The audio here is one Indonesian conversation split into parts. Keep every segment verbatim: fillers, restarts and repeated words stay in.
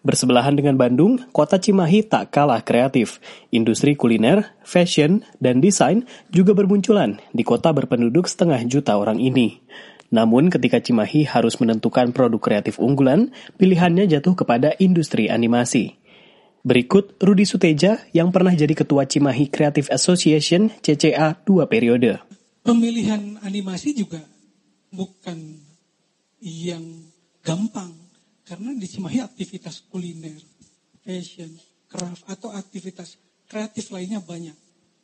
Bersebelahan dengan Bandung, kota Cimahi tak kalah kreatif. Industri kuliner, fashion, dan desain juga bermunculan di kota berpenduduk setengah juta orang ini. Namun ketika Cimahi harus menentukan produk kreatif unggulan, pilihannya jatuh kepada industri animasi. Berikut Rudi Suteja yang pernah jadi ketua Cimahi Creative Association C C A dua periode. Pemilihan animasi juga bukan yang gampang. Karena di Cimahi aktivitas kuliner, fashion, craft, atau aktivitas kreatif lainnya banyak.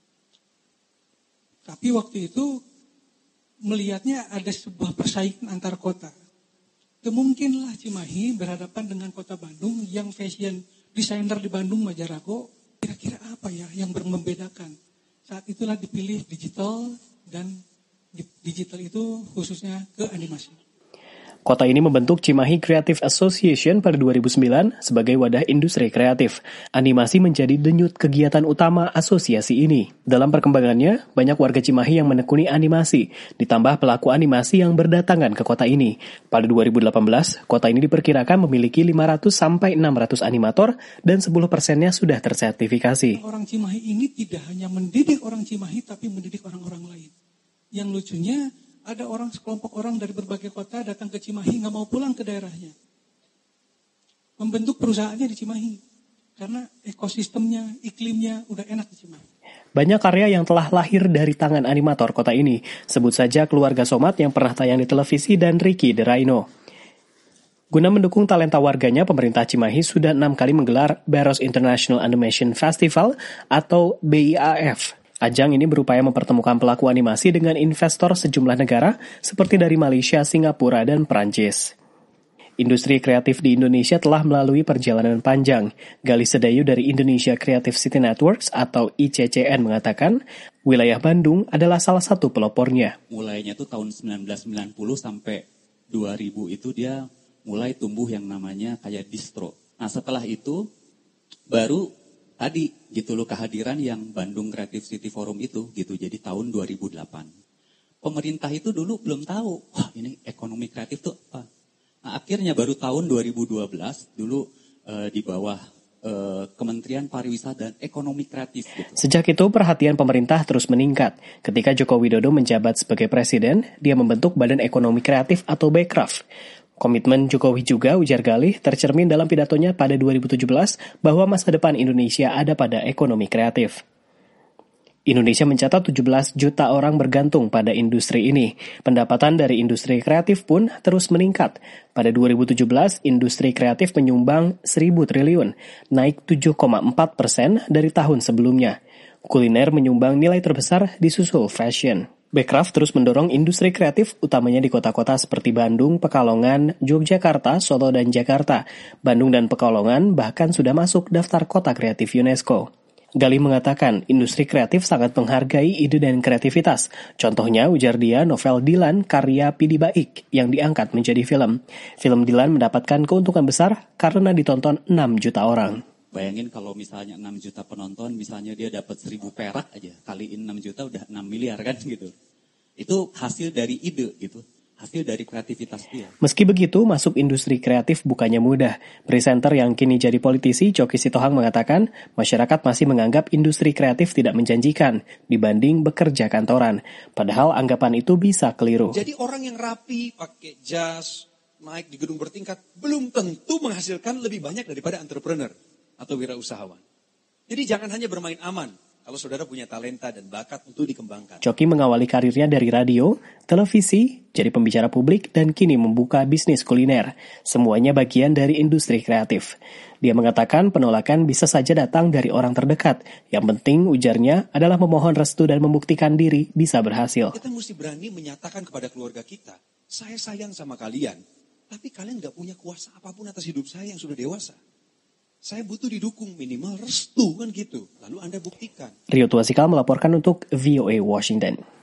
Tapi waktu itu melihatnya ada sebuah persaingan antar kota. Kemungkinlah Cimahi berhadapan dengan kota Bandung yang fashion designer di Bandung, Majarago. Kira-kira apa ya yang membedakan? Saat itulah dipilih digital dan digital itu khususnya ke animasi. Kota ini membentuk Cimahi Creative Association pada dua ribu sembilan sebagai wadah industri kreatif. Animasi menjadi denyut kegiatan utama asosiasi ini. Dalam perkembangannya, banyak warga Cimahi yang menekuni animasi, ditambah pelaku animasi yang berdatangan ke kota ini. Pada dua ribu delapan belas, kota ini diperkirakan memiliki lima ratus sampai enam ratus animator dan sepuluh persennya sudah tersertifikasi. Orang Cimahi ini tidak hanya mendidik orang Cimahi, tapi mendidik orang-orang lain. Yang lucunya, ada orang sekelompok orang dari berbagai kota datang ke Cimahi nggak mau pulang ke daerahnya, membentuk perusahaannya di Cimahi karena ekosistemnya, iklimnya udah enak di Cimahi. Banyak karya yang telah lahir dari tangan animator kota ini. Sebut saja Keluarga Somat yang pernah tayang di televisi dan Ricky the Rhino. Guna mendukung talenta warganya, pemerintah Cimahi sudah enam kali menggelar Barrows International Animation Festival atau B I A F. Ajang ini berupaya mempertemukan pelaku animasi dengan investor sejumlah negara seperti dari Malaysia, Singapura, dan Perancis. Industri kreatif di Indonesia telah melalui perjalanan panjang. Galih Sedayu dari Indonesia Creative City Networks atau I C C N mengatakan, wilayah Bandung adalah salah satu pelopornya. Mulainya tuh tahun sembilan belas sembilan puluh sampai dua ribu itu dia mulai tumbuh yang namanya kayak distro. Nah setelah itu baru tadi gitu loh kehadiran yang Bandung Creative City Forum itu gitu jadi tahun dua ribu delapan. Pemerintah itu dulu belum tahu, wah ini ekonomi kreatif tuh apa. Nah, akhirnya baru tahun dua ribu dua belas dulu uh, di bawah uh, Kementerian Pariwisata dan Ekonomi Kreatif gitu. Sejak itu perhatian pemerintah terus meningkat. Ketika Joko Widodo menjabat sebagai presiden, dia membentuk Badan Ekonomi Kreatif atau Bekraf. Komitmen Jokowi juga, ujar Galih, tercermin dalam pidatonya pada dua ribu tujuh belas bahwa masa depan Indonesia ada pada ekonomi kreatif. Indonesia mencatat tujuh belas juta orang bergantung pada industri ini. Pendapatan dari industri kreatif pun terus meningkat. Pada dua ribu tujuh belas, industri kreatif menyumbang seribu triliun, naik tujuh koma empat persen dari tahun sebelumnya. Kuliner menyumbang nilai terbesar disusul fashion. Bekraf terus mendorong industri kreatif utamanya di kota-kota seperti Bandung, Pekalongan, Yogyakarta, Solo, dan Jakarta. Bandung dan Pekalongan bahkan sudah masuk daftar kota kreatif UNESCO. Galih mengatakan industri kreatif sangat menghargai ide dan kreativitas. Contohnya ujar dia novel Dilan karya Pidi Baik yang diangkat menjadi film. Film Dilan mendapatkan keuntungan besar karena ditonton enam juta orang. Bayangin kalau misalnya enam juta penonton, misalnya dia dapat seribu perak aja, kaliin enam juta udah enam miliar kan gitu. Itu hasil dari ide gitu, hasil dari kreativitas dia. Meski begitu, masuk industri kreatif bukannya mudah. Presenter yang kini jadi politisi, Coki Sitohang mengatakan, masyarakat masih menganggap industri kreatif tidak menjanjikan dibanding bekerja kantoran. Padahal anggapan itu bisa keliru. Jadi orang yang rapi, pakai jas, naik di gedung bertingkat, belum tentu menghasilkan lebih banyak daripada entrepreneur atau wirausahawan. Jadi jangan hanya bermain aman kalau saudara punya talenta dan bakat untuk dikembangkan. Coki mengawali karirnya dari radio, televisi, jadi pembicara publik, dan kini membuka bisnis kuliner. Semuanya bagian dari industri kreatif. Dia mengatakan penolakan bisa saja datang dari orang terdekat. Yang penting, ujarnya, adalah memohon restu dan membuktikan diri bisa berhasil. Kita mesti berani menyatakan kepada keluarga kita, saya sayang sama kalian, tapi kalian gak punya kuasa apapun atas hidup saya yang sudah dewasa. Saya butuh didukung, minimal restu kan gitu. Lalu Anda buktikan. Rio Tuasikal melaporkan untuk V O A Washington.